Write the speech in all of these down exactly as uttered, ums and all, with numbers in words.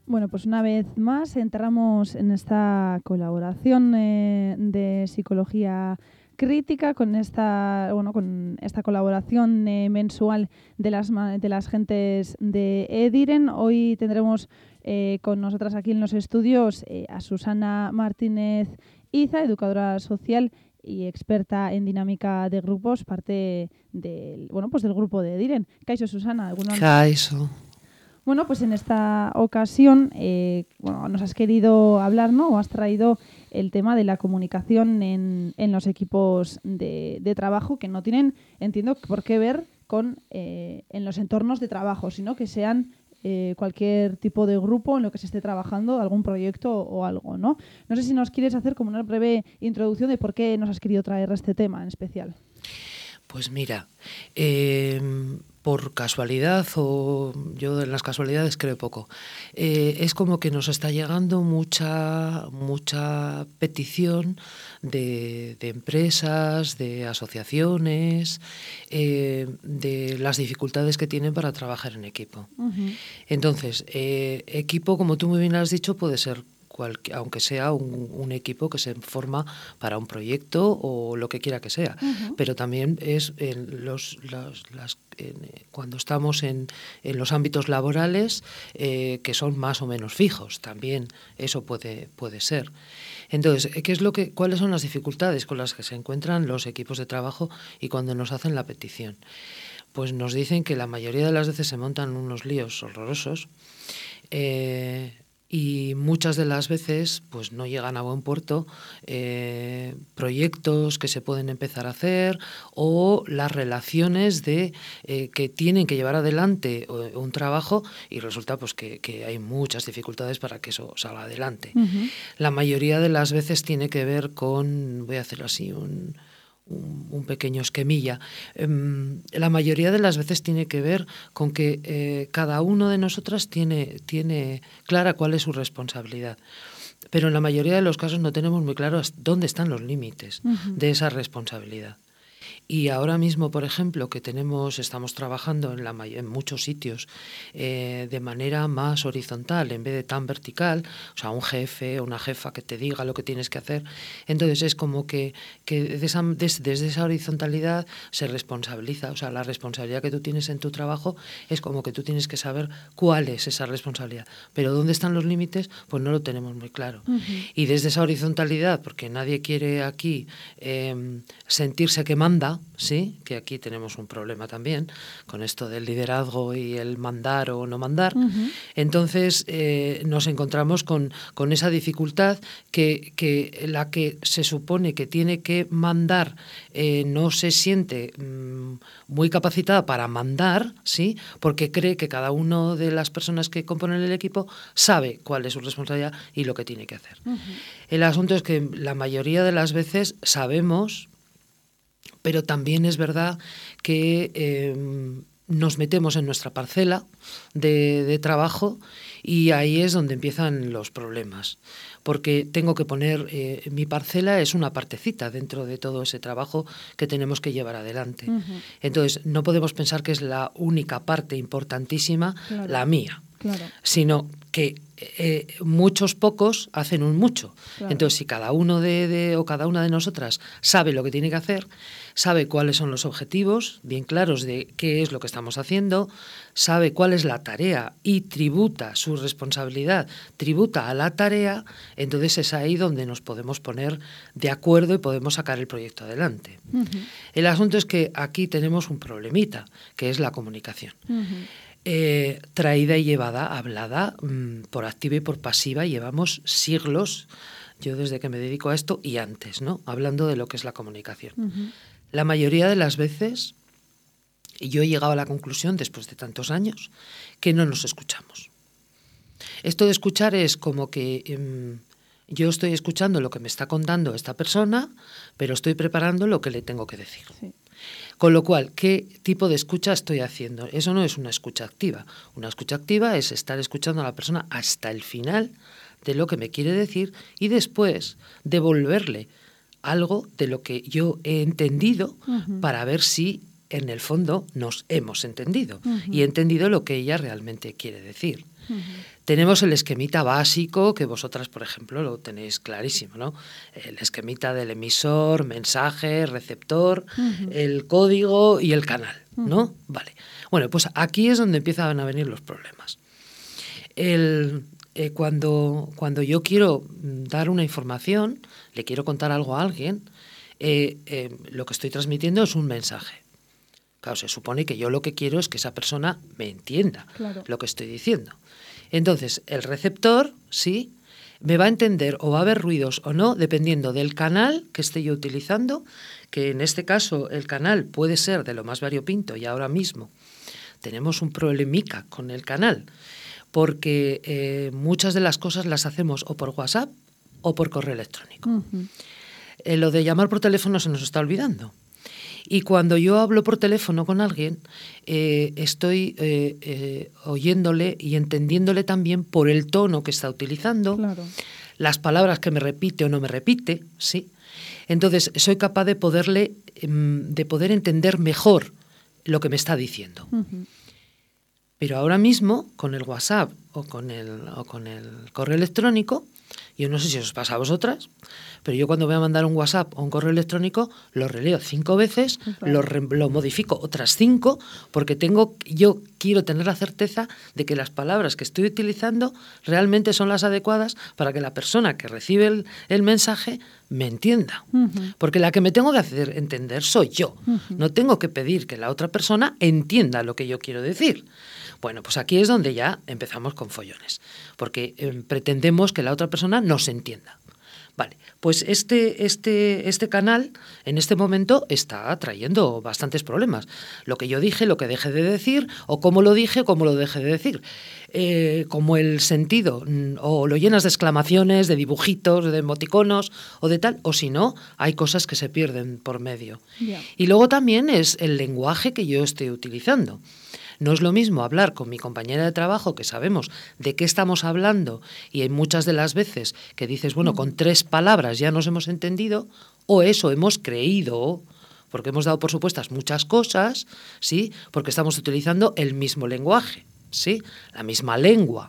Bueno, pues una vez más entramos en esta colaboración eh, de psicología crítica con esta, bueno, con esta colaboración eh, mensual de las, de las gentes de Ediren. Hoy tendremos eh, con nosotras aquí en los estudios eh, a Susana Martínez Iza, educadora social y experta en dinámica de grupos, parte del, bueno, pues del grupo de Ediren. Kaixo, Susana. ¿Alguna... Kaixo. Bueno, pues en esta ocasión eh, bueno, nos has querido hablar, ¿no? O has traído el tema de la comunicación en, en los equipos de, de trabajo, que no tienen, entiendo, por qué ver con eh, en los entornos de trabajo, sino que sean eh, cualquier tipo de grupo en lo que se esté trabajando, algún proyecto o, o algo, ¿no? No sé si nos quieres hacer como una breve introducción de por qué nos has querido traer este tema en especial. Pues mira, eh, por casualidad, o yo en las casualidades creo poco, eh, es como que nos está llegando mucha, mucha petición de, de empresas, de asociaciones, eh, de las dificultades que tienen para trabajar en equipo. Uh-huh. Entonces, eh, equipo, como tú muy bien has dicho, puede ser Cualque, aunque sea un, un equipo que se forma para un proyecto o lo que quiera que sea, uh-huh. pero también es en los, los las, en, cuando estamos en, en los ámbitos laborales eh, que son más o menos fijos, también eso puede, puede ser. Entonces, ¿qué es lo que, ¿cuáles son las dificultades con las que se encuentran los equipos de trabajo y cuando nos hacen la petición? Pues nos dicen que la mayoría de las veces se montan unos líos horrorosos, eh, y muchas de las veces pues no llegan a buen puerto eh, proyectos que se pueden empezar a hacer o las relaciones de eh, que tienen que llevar adelante un trabajo y resulta pues que, que hay muchas dificultades para que eso salga adelante. Uh-huh. La mayoría de las veces tiene que ver con, voy a hacer así un... Un, un pequeño esquemilla. Eh, la mayoría de las veces tiene que ver con que eh, cada uno de nosotras tiene, tiene clara cuál es su responsabilidad. Pero en la mayoría de los casos no tenemos muy claro dónde están los límites uh-huh. de esa responsabilidad. Y ahora mismo, por ejemplo, que tenemos, estamos trabajando en, la, en muchos sitios eh, de manera más horizontal en vez de tan vertical, o sea, un jefe o una jefa que te diga lo que tienes que hacer. Entonces es como que, que de esa, des, desde esa horizontalidad se responsabiliza, o sea, la responsabilidad que tú tienes en tu trabajo es como que tú tienes que saber cuál es esa responsabilidad. Pero dónde están los límites, pues no lo tenemos muy claro. Uh-huh. Y desde esa horizontalidad, porque nadie quiere aquí eh, sentirse que manda, sí, que aquí tenemos un problema también con esto del liderazgo y el mandar o no mandar. Uh-huh. Entonces eh, nos encontramos con, con esa dificultad que, que la que se supone que tiene que mandar eh, no se siente mmm, muy capacitada para mandar, sí, porque cree que cada una de las personas que componen el equipo sabe cuál es su responsabilidad y lo que tiene que hacer. Uh-huh. El asunto es que la mayoría de las veces sabemos, pero también es verdad que eh, nos metemos en nuestra parcela de, de trabajo y ahí es donde empiezan los problemas. Porque tengo que poner, eh, mi parcela es una partecita dentro de todo ese trabajo que tenemos que llevar adelante. Uh-huh. Entonces, no podemos pensar que es la única parte importantísima, claro, la mía, claro, sino que eh, muchos pocos hacen un mucho. Claro. Entonces, si cada uno de, de o cada una de nosotras sabe lo que tiene que hacer, sabe cuáles son los objetivos bien claros de qué es lo que estamos haciendo, sabe cuál es la tarea y tributa su responsabilidad, tributa a la tarea, entonces es ahí donde nos podemos poner de acuerdo y podemos sacar el proyecto adelante. Uh-huh. El asunto es que aquí tenemos un problemita, que es la comunicación. Uh-huh. Eh, traída y llevada, hablada mmm, por activa y por pasiva, llevamos siglos, yo desde que me dedico a esto y antes, ¿no? Hablando de lo que es la comunicación. Uh-huh. La mayoría de las veces, yo he llegado a la conclusión, después de tantos años, que no nos escuchamos. Esto de escuchar es como que eh, yo estoy escuchando lo que me está contando esta persona, pero estoy preparando lo que le tengo que decir. Sí. Con lo cual, ¿qué tipo de escucha estoy haciendo? Eso no es una escucha activa. Una escucha activa es estar escuchando a la persona hasta el final de lo que me quiere decir y después devolverle algo de lo que yo he entendido uh-huh. para ver si en el fondo nos hemos entendido uh-huh. y he entendido lo que ella realmente quiere decir. Uh-huh. Tenemos el esquemita básico, que vosotras, por ejemplo, lo tenéis clarísimo, ¿no? El esquemita del emisor, mensaje, receptor, uh-huh. el código y el canal, ¿no? Uh-huh. Vale. Bueno, pues aquí es donde empiezan a venir los problemas. El, eh, cuando, cuando yo quiero dar una información, le quiero contar algo a alguien, eh, eh, lo que estoy transmitiendo es un mensaje. Claro, se supone que yo lo que quiero es que esa persona me entienda claro. lo que estoy diciendo. Entonces, el receptor, sí, me va a entender o va a haber ruidos o no, dependiendo del canal que esté yo utilizando, que en este caso el canal puede ser de lo más variopinto y ahora mismo tenemos un problemica con el canal, porque eh, muchas de las cosas las hacemos o por WhatsApp o por correo electrónico. Uh-huh. Eh, lo de llamar por teléfono se nos está olvidando. Y cuando yo hablo por teléfono con alguien, eh, estoy eh, eh, oyéndole y entendiéndole también por el tono que está utilizando, claro. las palabras que me repite o no me repite, ¿sí? Entonces, soy capaz de poderle, de poder entender mejor lo que me está diciendo. Uh-huh. Pero ahora mismo, con el WhatsApp o con el, o con el correo electrónico, yo no sé si os pasa a vosotras, pero yo cuando voy a mandar un WhatsApp o un correo electrónico lo releo cinco veces, okay. lo, re, lo modifico otras cinco, porque tengo, yo quiero tener la certeza de que las palabras que estoy utilizando realmente son las adecuadas para que la persona que recibe el, el mensaje me entienda. Uh-huh. Porque la que me tengo que hacer entender soy yo. Uh-huh. No tengo que pedir que la otra persona entienda lo que yo quiero decir. Bueno, pues aquí es donde ya empezamos con follones, porque eh, pretendemos que la otra persona nos entienda. Vale, pues este, este, este canal en este momento está trayendo bastantes problemas. Lo que yo dije, lo que dejé de decir, o cómo lo dije, o cómo lo dejé de decir. Eh, como el sentido, o lo llenas de exclamaciones, de dibujitos, de emoticonos, o de tal, o si no, hay cosas que se pierden por medio. Yeah. Y luego también es el lenguaje que yo estoy utilizando. No es lo mismo hablar con mi compañera de trabajo, que sabemos de qué estamos hablando, y hay muchas de las veces que dices, bueno, con tres palabras ya nos hemos entendido, o eso hemos creído, porque hemos dado por supuestas muchas cosas, ¿sí? Porque estamos utilizando el mismo lenguaje, ¿sí? La misma lengua.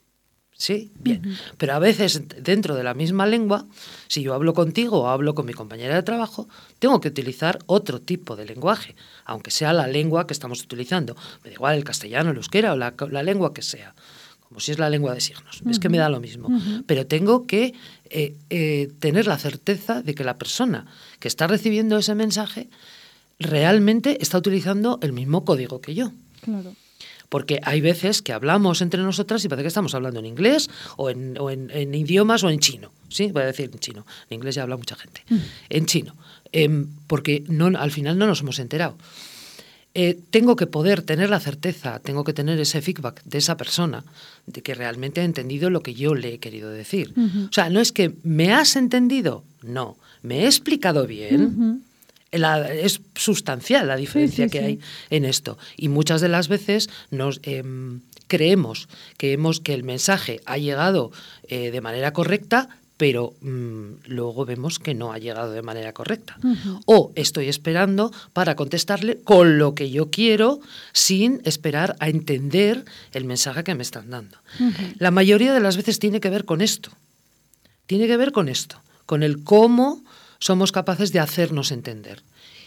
Sí, bien. Uh-huh. Pero a veces dentro de la misma lengua, si yo hablo contigo o hablo con mi compañera de trabajo, tengo que utilizar otro tipo de lenguaje, aunque sea la lengua que estamos utilizando. Me da igual el castellano, el euskera o la, la lengua que sea, como si es la lengua de signos. Uh-huh. Es que me da lo mismo. Uh-huh. Pero tengo que eh, eh, tener la certeza de que la persona que está recibiendo ese mensaje realmente está utilizando el mismo código que yo. Claro. Porque hay veces que hablamos entre nosotras y parece que estamos hablando en inglés o en, o en, en idiomas o en chino. ¿Sí? Voy a decir en chino. En inglés ya habla mucha gente. Mm. En chino. Eh, porque no, al final no nos hemos enterado. Eh, tengo que poder tener la certeza, tengo que tener ese feedback de esa persona, de que realmente ha entendido lo que yo le he querido decir. Uh-huh. O sea, no es que ¿me has entendido? No. ¿Me he explicado bien? Uh-huh. La, es sustancial la diferencia sí, sí, que sí. hay en esto, y muchas de las veces nos eh, creemos que, hemos, que el mensaje ha llegado eh, de manera correcta, pero mmm, luego vemos que no ha llegado de manera correcta. Uh-huh. O estoy esperando para contestarle con lo que yo quiero sin esperar a entender el mensaje que me están dando. Uh-huh. La mayoría de las veces tiene que ver con esto, tiene que ver con esto, con el cómo somos capaces de hacernos entender.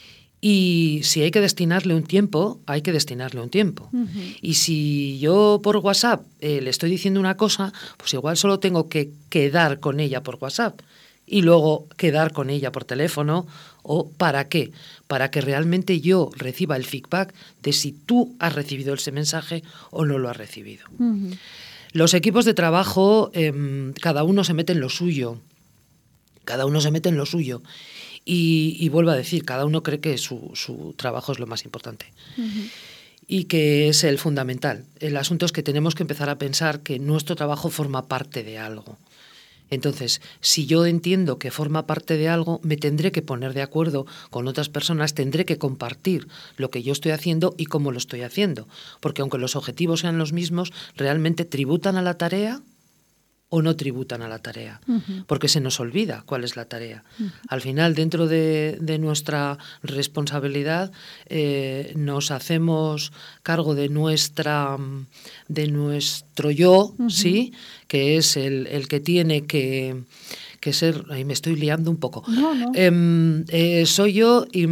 Y si hay que destinarle un tiempo, hay que destinarle un tiempo. Uh-huh. Y si yo por WhatsApp eh, le estoy diciendo una cosa, pues igual solo tengo que quedar con ella por WhatsApp y luego quedar con ella por teléfono. ¿O para qué? Para que realmente yo reciba el feedback de si tú has recibido ese mensaje o no lo has recibido. Uh-huh. Los equipos de trabajo, eh, cada uno se mete en lo suyo. Cada uno se mete en lo suyo y, y vuelvo a decir, cada uno cree que su, su trabajo es lo más importante uh-huh. y que es el fundamental. El asunto es que tenemos que empezar a pensar que nuestro trabajo forma parte de algo. Entonces, si yo entiendo que forma parte de algo, me tendré que poner de acuerdo con otras personas, tendré que compartir lo que yo estoy haciendo y cómo lo estoy haciendo. Porque aunque los objetivos sean los mismos, ¿realmente tributan a la tarea o no tributan a la tarea, Uh-huh. porque se nos olvida cuál es la tarea. Uh-huh. Al final, dentro de, de nuestra responsabilidad, eh, nos hacemos cargo de nuestra, de nuestro yo, Uh-huh. ¿sí? Que es el, el que tiene que, que ser... Ahí me estoy liando un poco. No, no. Eh, eh, soy yo y...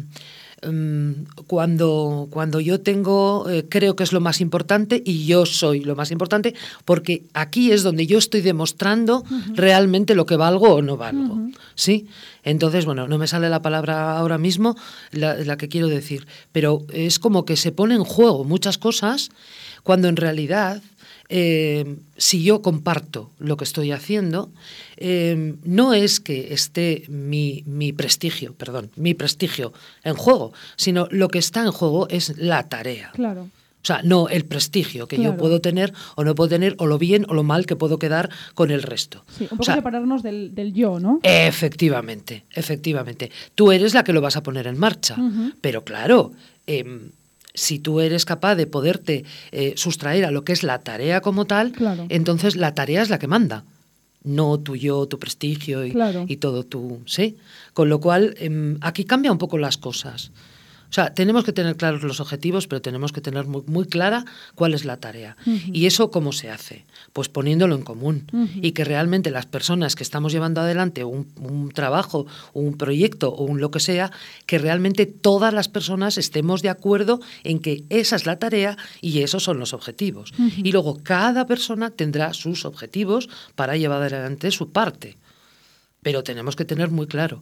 Cuando, cuando yo tengo, eh, creo que es lo más importante y yo soy lo más importante, porque aquí es donde yo estoy demostrando uh-huh. realmente lo que valgo o no valgo. Uh-huh. ¿Sí? Entonces, bueno, no me sale la palabra ahora mismo, la, la que quiero decir, pero es como que se pone en juego muchas cosas cuando en realidad... Eh, si yo comparto lo que estoy haciendo, eh, no es que esté mi, mi prestigio, perdón, mi prestigio en juego, sino lo que está en juego es la tarea. Claro. O sea, no el prestigio que claro. yo puedo tener o no puedo tener, o lo bien o lo mal que puedo quedar con el resto. Sí, un poco o sea, separarnos del, del yo, ¿no? Efectivamente, efectivamente. Tú eres la que lo vas a poner en marcha, uh-huh. pero claro... Eh, si tú eres capaz de poderte eh, sustraer a lo que es la tarea como tal, claro. entonces la tarea es la que manda, no tu yo, tu prestigio y, claro. y todo tu... ¿sí? Con lo cual, eh, aquí cambia un poco las cosas. O sea, tenemos que tener claros los objetivos, pero tenemos que tener muy, muy clara cuál es la tarea. Uh-huh. ¿Y eso cómo se hace? Pues poniéndolo en común. Uh-huh. Y que realmente las personas que estamos llevando adelante un, un trabajo, un proyecto o un lo que sea, que realmente todas las personas estemos de acuerdo en que esa es la tarea y esos son los objetivos. Uh-huh. Y luego cada persona tendrá sus objetivos para llevar adelante su parte. Pero tenemos que tener muy claro...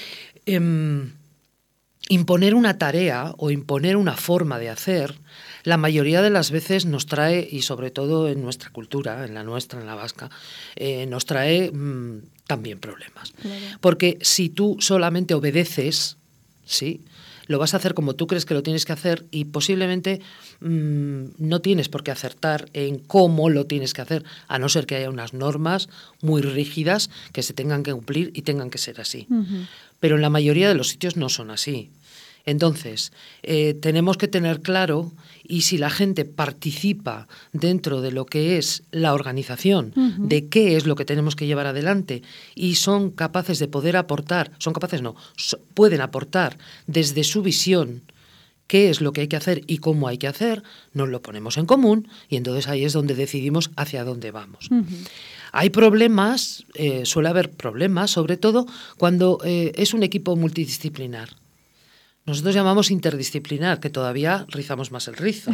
Eh, Imponer una tarea o imponer una forma de hacer, la mayoría de las veces nos trae, y sobre todo en nuestra cultura, en la nuestra, en la vasca, eh, nos trae mmm, también problemas. Claro. Porque si tú solamente obedeces, ¿sí?, lo vas a hacer como tú crees que lo tienes que hacer y posiblemente mmm, no tienes por qué acertar en cómo lo tienes que hacer, a no ser que haya unas normas muy rígidas que se tengan que cumplir y tengan que ser así. Uh-huh. Pero en la mayoría de los sitios no son así. Entonces, eh, tenemos que tener claro, y si la gente participa dentro de lo que es la organización, uh-huh. de qué es lo que tenemos que llevar adelante, y son capaces de poder aportar, son capaces no, so, pueden aportar desde su visión qué es lo que hay que hacer y cómo hay que hacer, nos lo ponemos en común y entonces ahí es donde decidimos hacia dónde vamos. Uh-huh. Hay problemas, eh, suele haber problemas, sobre todo cuando eh, es un equipo multidisciplinar. Nosotros llamamos interdisciplinar, que todavía rizamos más el rizo.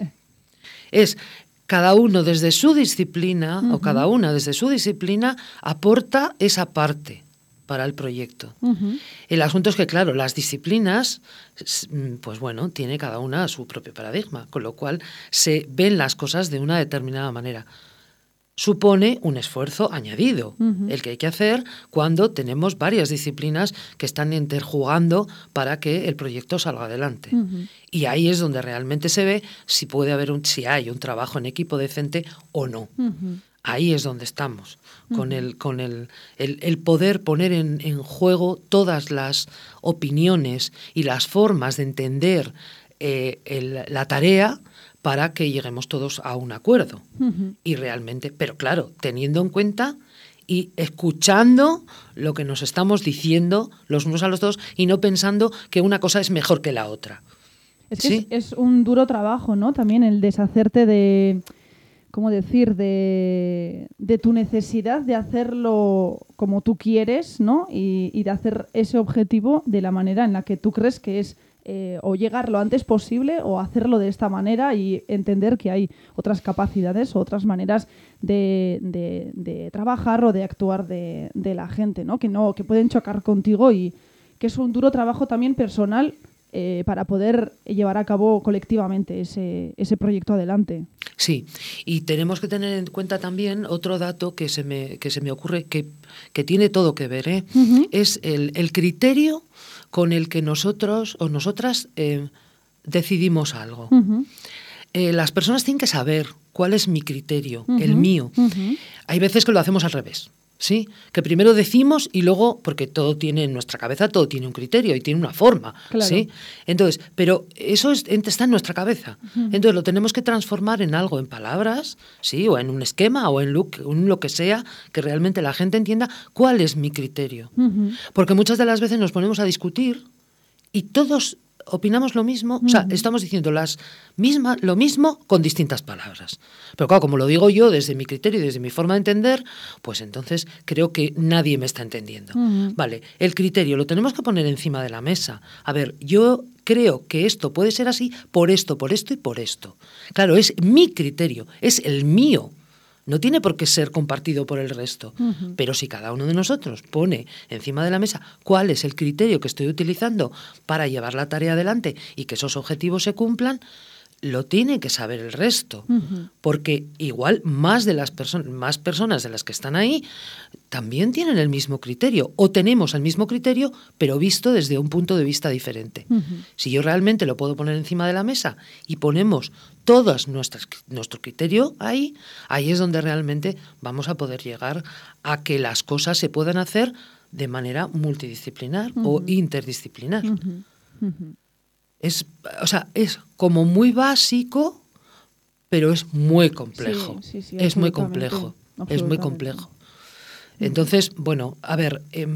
Es cada uno desde su disciplina, uh-huh. o cada una desde su disciplina, aporta esa parte para el proyecto. Uh-huh. El asunto es que, claro, las disciplinas, pues bueno, tiene cada una su propio paradigma, con lo cual se ven las cosas de una determinada manera. Supone un esfuerzo añadido, uh-huh. el que hay que hacer cuando tenemos varias disciplinas que están interjugando para que el proyecto salga adelante. Uh-huh. Y ahí es donde realmente se ve si puede haber un, si hay un trabajo en equipo decente o no. Uh-huh. Ahí es donde estamos, uh-huh. con el, con el, el, el poder poner en, en juego todas las opiniones y las formas de entender eh, el, la tarea, para que lleguemos todos a un acuerdo. Uh-huh. Y realmente, pero claro, teniendo en cuenta y escuchando lo que nos estamos diciendo los unos a los otros y no pensando que una cosa es mejor que la otra. Es que ¿sí? es, es un duro trabajo, ¿no? También el deshacerte de, ¿cómo decir?, de, de tu necesidad de hacerlo como tú quieres, ¿no? Y, y de hacer ese objetivo de la manera en la que tú crees que es Eh, o llegar lo antes posible o hacerlo de esta manera y entender que hay otras capacidades o otras maneras de, de, de trabajar o de actuar de, de la gente, ¿no? Que no, que pueden chocar contigo y que es un duro trabajo también personal eh, para poder llevar a cabo colectivamente ese, ese proyecto adelante. Sí, y tenemos que tener en cuenta también otro dato que se me, que se me ocurre que, que tiene todo que ver, ¿eh? Uh-huh. Es el, el criterio con el que nosotros o nosotras eh, decidimos algo. Uh-huh. Eh, las personas tienen que saber cuál es mi criterio, uh-huh. el mío. Uh-huh. Hay veces que lo hacemos al revés. ¿sí? Que primero decimos y luego, porque todo tiene en nuestra cabeza, todo tiene un criterio y tiene una forma, claro. ¿sí? Entonces, pero eso es, está en nuestra cabeza. Uh-huh. Entonces lo tenemos que transformar en algo, en palabras, ¿sí? O en un esquema o en lo, en lo que sea, que realmente la gente entienda cuál es mi criterio. Uh-huh. Porque muchas de las veces nos ponemos a discutir y todos opinamos lo mismo, uh-huh. o sea, estamos diciendo las misma, lo mismo con distintas palabras. Pero claro, como lo digo yo desde mi criterio y desde mi forma de entender, pues entonces creo que nadie me está entendiendo. Uh-huh. Vale, el criterio lo tenemos que poner encima de la mesa. A ver, yo creo que esto puede ser así por esto, por esto y por esto. Claro, es mi criterio, es el mío. No tiene por qué ser compartido por el resto, uh-huh. pero si cada uno de nosotros pone encima de la mesa cuál es el criterio que estoy utilizando para llevar la tarea adelante y que esos objetivos se cumplan, lo tiene que saber el resto, uh-huh. porque igual más de las personas, más personas de las que están ahí también tienen el mismo criterio o tenemos el mismo criterio, pero visto desde un punto de vista diferente. Uh-huh. Si yo realmente lo puedo poner encima de la mesa y ponemos todas nuestras nuestro criterio ahí, ahí es donde realmente vamos a poder llegar a que las cosas se puedan hacer de manera multidisciplinar uh-huh. o interdisciplinar. Uh-huh. Uh-huh. Es, o sea, es como muy básico, pero es muy complejo. Sí, sí, sí, es muy complejo. Es muy complejo. Entonces, bueno, a ver, eh,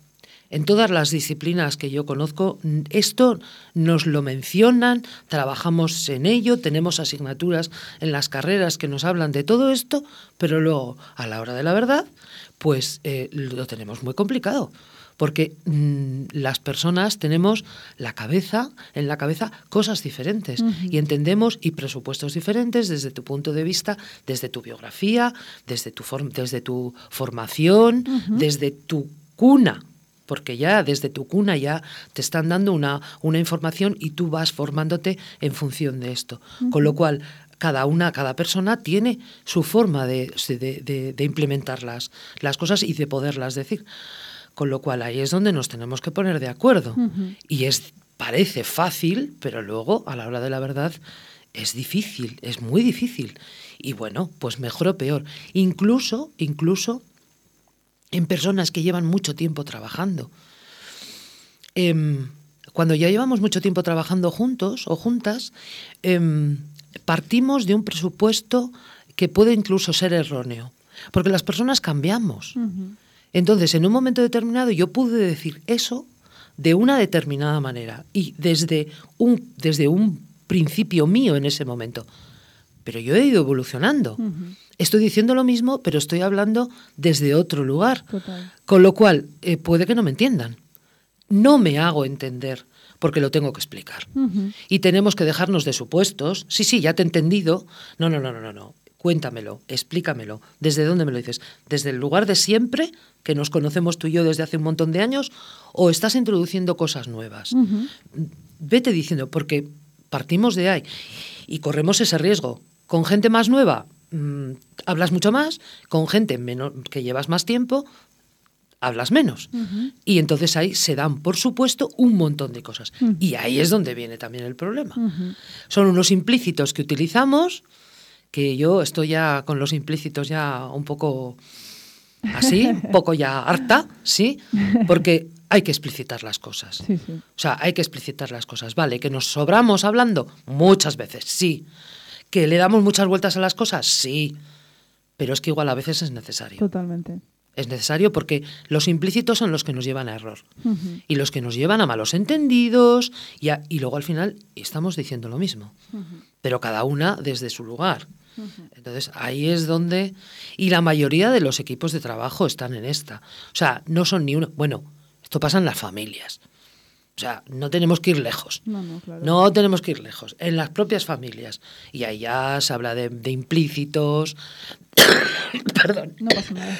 en todas las disciplinas que yo conozco, esto nos lo mencionan, trabajamos en ello, tenemos asignaturas en las carreras que nos hablan de todo esto, pero luego, a la hora de la verdad, pues eh, lo tenemos muy complicado. Porque mmm, las personas tenemos la cabeza, en la cabeza cosas diferentes uh-huh. y entendemos y presupuestos diferentes desde tu punto de vista, desde tu biografía, desde tu, form- desde tu formación, uh-huh. desde tu cuna, porque ya desde tu cuna ya te están dando una, una información y tú vas formándote en función de esto. Uh-huh. Con lo cual, cada una, cada persona tiene su forma de, de, de, de implementar las, las cosas y de poderlas decir. Con lo cual ahí es donde nos tenemos que poner de acuerdo. Uh-huh. Y es parece fácil, pero luego, a la hora de la verdad, es difícil, es muy difícil. Y bueno, pues mejor o peor. Incluso, incluso en personas que llevan mucho tiempo trabajando. Eh, cuando ya llevamos mucho tiempo trabajando juntos o juntas, eh, partimos de un presupuesto que puede incluso ser erróneo. Porque las personas cambiamos. Uh-huh. Entonces, en un momento determinado yo pude decir eso de una determinada manera y desde un, desde un principio mío en ese momento. Pero yo he ido evolucionando. Uh-huh. Estoy diciendo lo mismo, pero estoy hablando desde otro lugar. Total. Con lo cual, eh, puede que no me entiendan. No me hago entender porque lo tengo que explicar. Uh-huh. Y tenemos que dejarnos de supuestos. Sí, sí, ya te he entendido. No, no, no, no, no. Cuéntamelo, explícamelo. ¿Desde dónde me lo dices? ¿Desde el lugar de siempre, que nos conocemos tú y yo desde hace un montón de años, o estás introduciendo cosas nuevas? Uh-huh. Vete diciendo, porque partimos de ahí y corremos ese riesgo. Con gente más nueva mmm, hablas mucho más, con gente menor, que llevas más tiempo hablas menos. Uh-huh. Y entonces ahí se dan, por supuesto, un montón de cosas. Uh-huh. Y ahí es donde viene también el problema. Uh-huh. Son unos implícitos que utilizamos, que yo estoy ya con los implícitos ya un poco así, un poco ya harta, ¿sí? Porque hay que explicitar las cosas. Sí, sí. O sea, hay que explicitar las cosas. Vale, que nos sobramos hablando muchas veces, sí. Que le damos muchas vueltas a las cosas, sí. Pero es que igual a veces es necesario. Totalmente. Es necesario porque los implícitos son los que nos llevan a error. Uh-huh. Y los que nos llevan a malos entendidos y, a, y luego al final estamos diciendo lo mismo. Uh-huh. Pero cada una desde su lugar. Uh-huh. Entonces ahí es donde... Y la mayoría de los equipos de trabajo están en esta. O sea, no son ni uno... Bueno, esto pasa en las familias. O sea, no tenemos que ir lejos. No, no, claro. No tenemos que ir lejos. En las propias familias. Y ahí ya se habla de, de implícitos... Perdón. No pasa nada.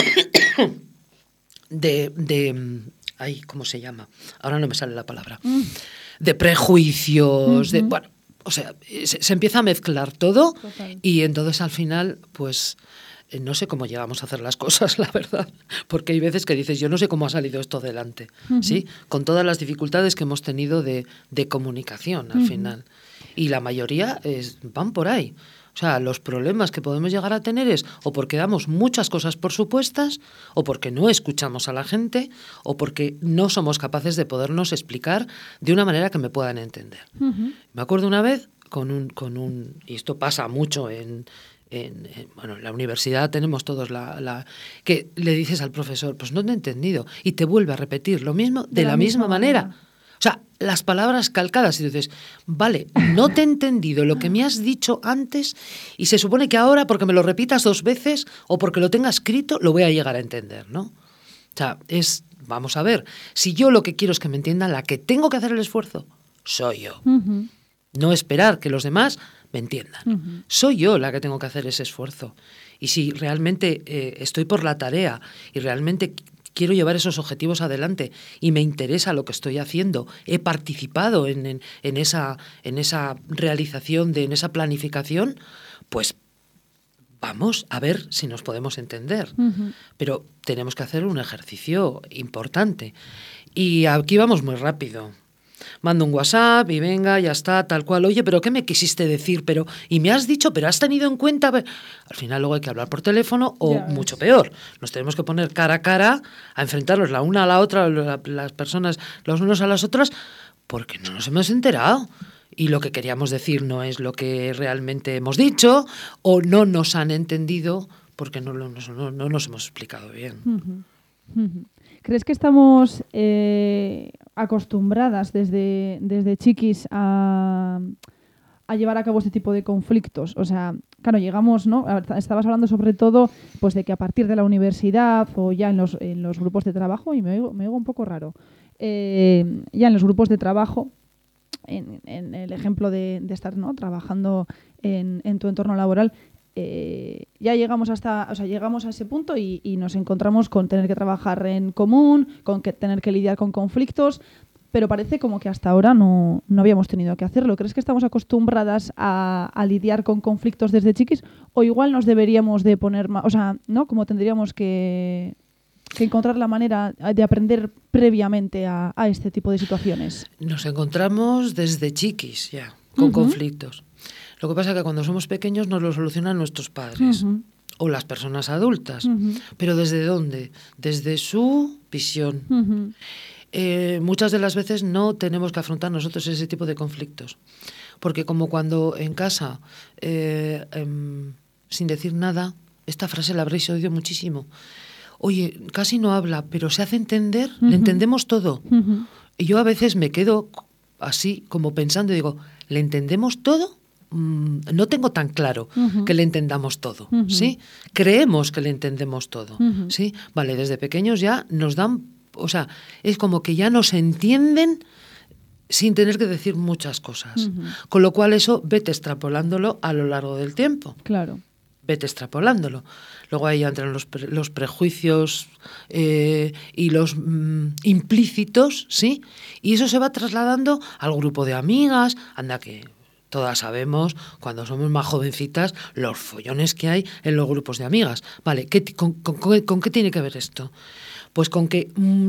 De, de... Ay, ¿cómo se llama? Ahora no me sale la palabra. Mm. De prejuicios, uh-huh. de... Bueno, o sea, se, se empieza a mezclar todo. Total. Y entonces al final, pues... No sé cómo llegamos a hacer las cosas, la verdad, porque hay veces que dices, yo no sé cómo ha salido esto adelante, uh-huh. ¿sí? Con todas las dificultades que hemos tenido de, de comunicación al uh-huh. final. Y la mayoría es, van por ahí. O sea, los problemas que podemos llegar a tener es o porque damos muchas cosas por supuestas, o porque no escuchamos a la gente, o porque no somos capaces de podernos explicar de una manera que me puedan entender. Uh-huh. Me acuerdo una vez con un, con un, y esto pasa mucho en, en, en bueno, en la universidad tenemos todos la, la, que le dices al profesor, pues no te he entendido, y te vuelve a repetir lo mismo de, de la, la misma, misma manera. manera. O sea, las palabras calcadas y dices, vale, no te he entendido lo que me has dicho antes y se supone que ahora porque me lo repitas dos veces o porque lo tenga escrito lo voy a llegar a entender, ¿no? O sea, es, vamos a ver, si yo lo que quiero es que me entiendan, la que tengo que hacer el esfuerzo soy yo. Uh-huh. No esperar que los demás me entiendan. Uh-huh. Soy yo la que tengo que hacer ese esfuerzo. Y si realmente eh, estoy por la tarea y realmente quiero llevar esos objetivos adelante y me interesa lo que estoy haciendo, he participado en, en, en, esa, en esa realización, de, en esa planificación, pues vamos a ver si nos podemos entender. Uh-huh. Pero tenemos que hacer un ejercicio importante. Y aquí vamos muy rápido. Mando un WhatsApp y venga, ya está, tal cual. Oye, ¿pero qué me quisiste decir? Pero y me has dicho, pero has tenido en cuenta... Al final luego hay que hablar por teléfono o ya mucho peor. Nos tenemos que poner cara a cara a enfrentarnos la una a la otra, la, las personas los unos a las otras, porque no nos hemos enterado. Y lo que queríamos decir no es lo que realmente hemos dicho o no nos han entendido porque no, no, no, no nos hemos explicado bien. Uh-huh. Uh-huh. ¿Crees que estamos eh, acostumbradas desde, desde chiquis a, a llevar a cabo este tipo de conflictos? O sea, claro, llegamos, ¿no? Estabas hablando sobre todo pues de que a partir de la universidad o ya en los, en los grupos de trabajo, y me oigo, me oigo un poco raro, eh, ya en los grupos de trabajo, en, en el ejemplo de, de estar, ¿no?, trabajando en, en tu entorno laboral, Eh, ya llegamos hasta, o sea, llegamos a ese punto y, y nos encontramos con tener que trabajar en común, con que tener que lidiar con conflictos, pero parece como que hasta ahora no, no habíamos tenido que hacerlo. ¿Crees que estamos acostumbradas a, a lidiar con conflictos desde chiquis? ¿O igual nos deberíamos de poner más, o sea, ¿no?, como tendríamos que, que encontrar la manera de aprender previamente a, a este tipo de situaciones? Nos encontramos desde chiquis ya, con uh-huh. conflictos. Lo que pasa es que cuando somos pequeños nos lo solucionan nuestros padres uh-huh. o las personas adultas. Uh-huh. ¿Pero desde dónde? Desde su visión. Uh-huh. Eh, muchas de las veces no tenemos que afrontar nosotros ese tipo de conflictos. Porque como cuando en casa, eh, eh, sin decir nada, esta frase la habréis oído muchísimo. Oye, casi no habla, pero se hace entender, uh-huh. le entendemos todo. Uh-huh. Y yo a veces me quedo así como pensando y digo, ¿le entendemos todo? No tengo tan claro uh-huh. que le entendamos todo, uh-huh. ¿sí? Creemos que le entendemos todo, uh-huh. ¿sí? Vale, desde pequeños ya nos dan, o sea, es como que ya nos entienden sin tener que decir muchas cosas. Uh-huh. Con lo cual eso vete extrapolándolo a lo largo del tiempo. Claro. Vete extrapolándolo. Luego ahí entran los, pre, los prejuicios eh, y los mm, implícitos, ¿sí? Y eso se va trasladando al grupo de amigas, anda que... Todas sabemos, cuando somos más jovencitas, los follones que hay en los grupos de amigas. Vale, ¿qué, con, con, con, ¿con qué tiene que ver esto? Pues con que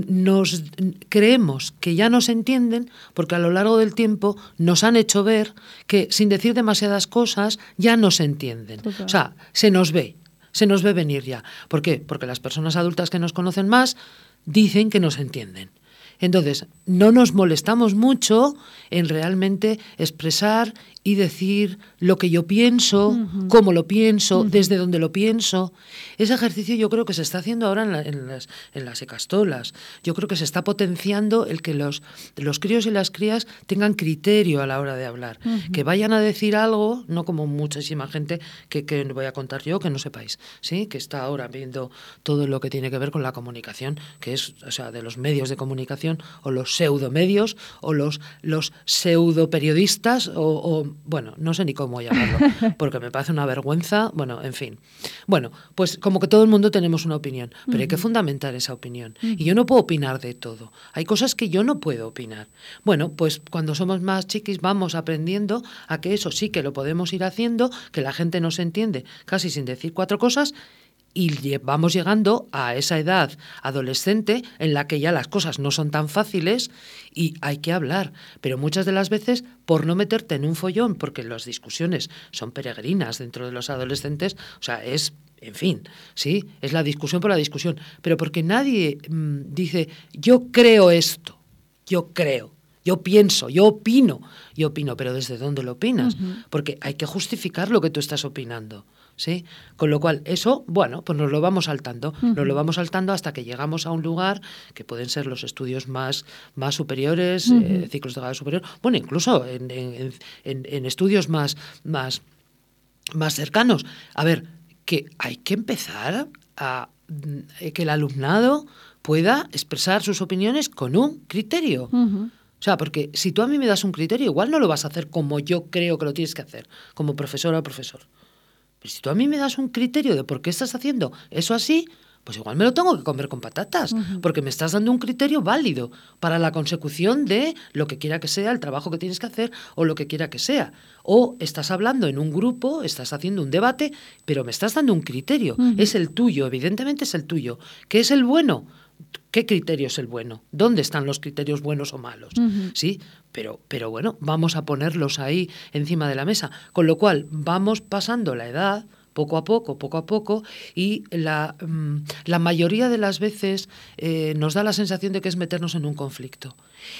nos creemos que ya nos entienden porque a lo largo del tiempo nos han hecho ver que sin decir demasiadas cosas ya nos entienden. Total. O sea, se nos ve, se nos ve venir ya. ¿Por qué? Porque las personas adultas que nos conocen más dicen que nos entienden. Entonces, no nos molestamos mucho en realmente expresar y decir lo que yo pienso, uh-huh. cómo lo pienso, uh-huh. desde dónde lo pienso. Ese ejercicio yo creo que se está haciendo ahora en, la, en, las, en las ecastolas. Yo creo que se está potenciando el que los, los críos y las crías tengan criterio a la hora de hablar. Uh-huh. Que vayan a decir algo, no como muchísima gente que, que voy a contar yo, que no sepáis, ¿sí? Que está ahora viendo todo lo que tiene que ver con la comunicación, que es, o sea, de los medios de comunicación o los pseudomedios o los, los pseudoperiodistas o, o, bueno, no sé ni cómo llamarlo, porque me parece una vergüenza, bueno, en fin. Bueno, pues como que todo el mundo tenemos una opinión, pero uh-huh. hay que fundamentar esa opinión. Uh-huh. Y yo no puedo opinar de todo. Hay cosas que yo no puedo opinar. Bueno, pues cuando somos más chiquis vamos aprendiendo a que eso sí que lo podemos ir haciendo, que la gente nos entiende casi sin decir cuatro cosas. Y vamos llegando a esa edad adolescente en la que ya las cosas no son tan fáciles y hay que hablar. Pero muchas de las veces, por no meterte en un follón, porque las discusiones son peregrinas dentro de los adolescentes, o sea, es, en fin, sí, es la discusión por la discusión. Pero porque nadie mmm, dice, yo creo esto, yo creo. Yo pienso, yo opino, yo opino, pero ¿desde dónde lo opinas? Uh-huh. Porque hay que justificar lo que tú estás opinando, ¿sí? Con lo cual, eso, bueno, pues nos lo vamos saltando, uh-huh. nos lo vamos saltando hasta que llegamos a un lugar que pueden ser los estudios más, más superiores, uh-huh. eh, ciclos de grado superior, bueno, incluso en, en, en, en estudios más, más, más cercanos. A ver, que hay que empezar a que el alumnado pueda expresar sus opiniones con un criterio. Uh-huh. O sea, porque si tú a mí me das un criterio, igual no lo vas a hacer como yo creo que lo tienes que hacer, como profesora o profesor. Pero si tú a mí me das un criterio de por qué estás haciendo eso así, pues igual me lo tengo que comer con patatas, uh-huh. porque me estás dando un criterio válido para la consecución de lo que quiera que sea, el trabajo que tienes que hacer o lo que quiera que sea. O estás hablando en un grupo, estás haciendo un debate, pero me estás dando un criterio. Uh-huh. Es el tuyo, evidentemente es el tuyo. ¿Qué es el bueno? ¿Qué criterio es el bueno? ¿Dónde están los criterios buenos o malos? Uh-huh. ¿Sí? Pero, pero bueno, vamos a ponerlos ahí encima de la mesa. Con lo cual, vamos pasando la edad poco a poco, poco a poco, y la, mmm, la mayoría de las veces eh, nos da la sensación de que es meternos en un conflicto.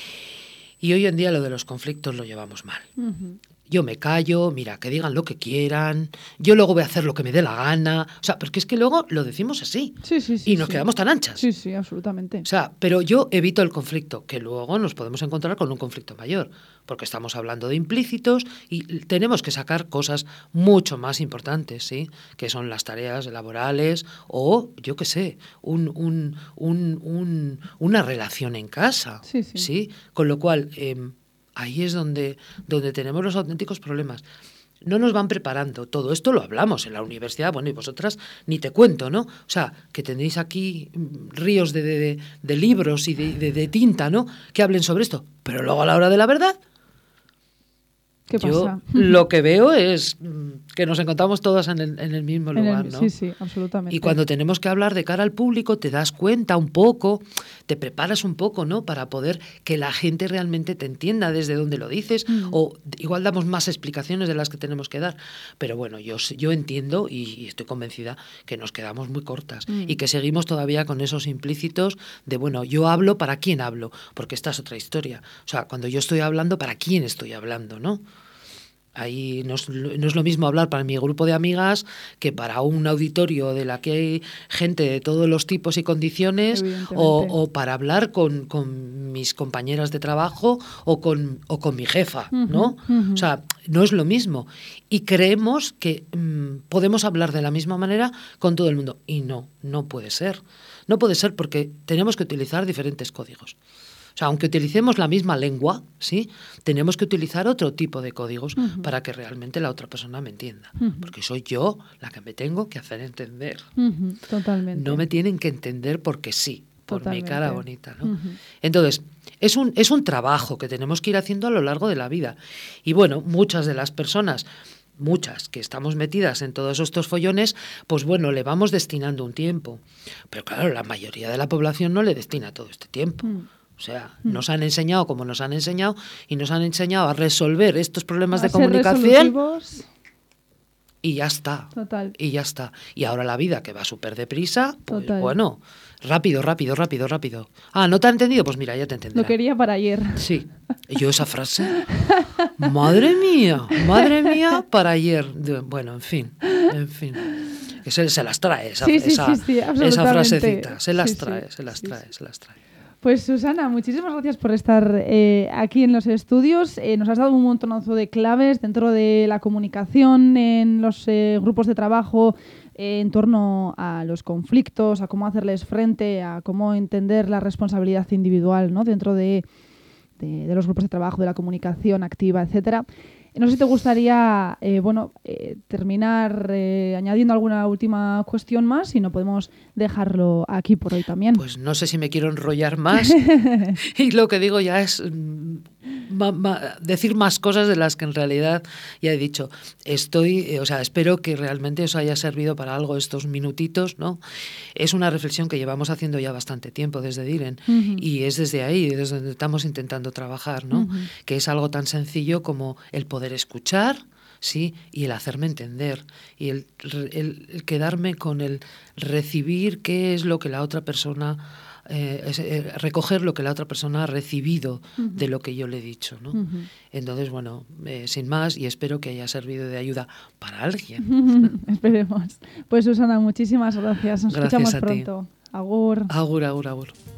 Y hoy en día lo de los conflictos lo llevamos mal. Uh-huh. Yo me callo, mira, que digan lo que quieran, yo luego voy a hacer lo que me dé la gana. O sea, porque es que luego lo decimos así. Sí, sí, sí, y nos sí. quedamos tan anchas. Sí, sí, absolutamente. O sea, pero yo evito el conflicto, que luego nos podemos encontrar con un conflicto mayor, porque estamos hablando de implícitos y tenemos que sacar cosas mucho más importantes, ¿sí? Que son las tareas laborales o, yo qué sé, un, un, un, un, una relación en casa. Sí, sí. ¿Sí? Con lo cual... Eh, ahí es donde, donde tenemos los auténticos problemas. No nos van preparando. Todo esto lo hablamos en la universidad. Bueno, y vosotras ni te cuento, ¿no? O sea, que tenéis aquí ríos de, de, de libros y de, de, de tinta, ¿no? Que hablen sobre esto. Pero luego a la hora de la verdad... ¿Qué pasa? Yo lo que veo es que nos encontramos todas en el, en el mismo lugar, el, ¿no? Sí, sí, absolutamente. Y cuando tenemos que hablar de cara al público, te das cuenta un poco, te preparas un poco, ¿no? Para poder que la gente realmente te entienda desde dónde lo dices, mm. o igual damos más explicaciones de las que tenemos que dar. Pero bueno, yo, yo entiendo y, y estoy convencida que nos quedamos muy cortas mm. y que seguimos todavía con esos implícitos de, bueno, yo hablo, ¿para quién hablo? Porque esta es otra historia. O sea, cuando yo estoy hablando, ¿para quién estoy hablando, no? Ahí no es, no es lo mismo hablar para mi grupo de amigas que para un auditorio de la que hay gente de todos los tipos y condiciones o, o para hablar con, con mis compañeras de trabajo o con, o con mi jefa, ¿no? Uh-huh, uh-huh. O sea, no es lo mismo. Y creemos que mmm, podemos hablar de la misma manera con todo el mundo. Y no, no puede ser. No puede ser porque tenemos que utilizar diferentes códigos. O sea, aunque utilicemos la misma lengua, ¿sí? Tenemos que utilizar otro tipo de códigos uh-huh. para que realmente la otra persona me entienda. Uh-huh. Porque soy yo la que me tengo que hacer entender. Uh-huh. Totalmente. No me tienen que entender porque sí, por Totalmente. Mi cara bonita, ¿no? Uh-huh. Entonces, es un, es un trabajo que tenemos que ir haciendo a lo largo de la vida. Y bueno, muchas de las personas... muchas que estamos metidas en todos estos follones, pues bueno, le vamos destinando un tiempo. Pero claro, la mayoría de la población no le destina todo este tiempo. Mm. O sea, mm. nos han enseñado como nos han enseñado y nos han enseñado a resolver estos problemas a de comunicación y ya está. Total. Y ya está. Y ahora la vida que va súper deprisa, pues Total. Bueno, rápido, rápido, rápido, rápido. Ah, ¿no te ha entendido? Pues mira, ya te entenderá. Lo quería para ayer. Sí. Yo esa frase, madre mía, madre mía, para ayer. Bueno, en fin, en fin. Que se, se las trae esa, sí, sí, esa, sí, sí, esa frasecita. Se las sí, trae, sí, se las sí, trae, sí. se las trae. Pues Susana, muchísimas gracias por estar eh, aquí en los estudios. Eh, nos has dado un montonazo de claves dentro de la comunicación, en los eh, grupos de trabajo, eh, en torno a los conflictos, a cómo hacerles frente, a cómo entender la responsabilidad individual, ¿no? Dentro de, de, de los grupos de trabajo, de la comunicación activa, etcétera. No sé si te gustaría eh, bueno, eh, terminar eh, añadiendo alguna última cuestión más, si no podemos dejarlo aquí por hoy también. Pues no sé si me quiero enrollar más y lo que digo ya es ma, ma, decir más cosas de las que en realidad ya he dicho. Estoy, eh, o sea, espero que realmente os haya servido para algo estos minutitos, ¿no? Es una reflexión que llevamos haciendo ya bastante tiempo desde Diren, uh-huh. y es desde ahí, desde donde estamos intentando trabajar, ¿no? Uh-huh. Que es algo tan sencillo como el poder escuchar, sí, y el hacerme entender, y el, el, el quedarme con el recibir qué es lo que la otra persona, eh, es, eh, recoger lo que la otra persona ha recibido uh-huh. de lo que yo le he dicho, ¿no? Uh-huh. Entonces, bueno, eh, sin más, y espero que haya servido de ayuda para alguien. Uh-huh. Esperemos. Pues Susana, muchísimas gracias. Nos gracias escuchamos pronto. Ti. Agur. Agur, agur, agur.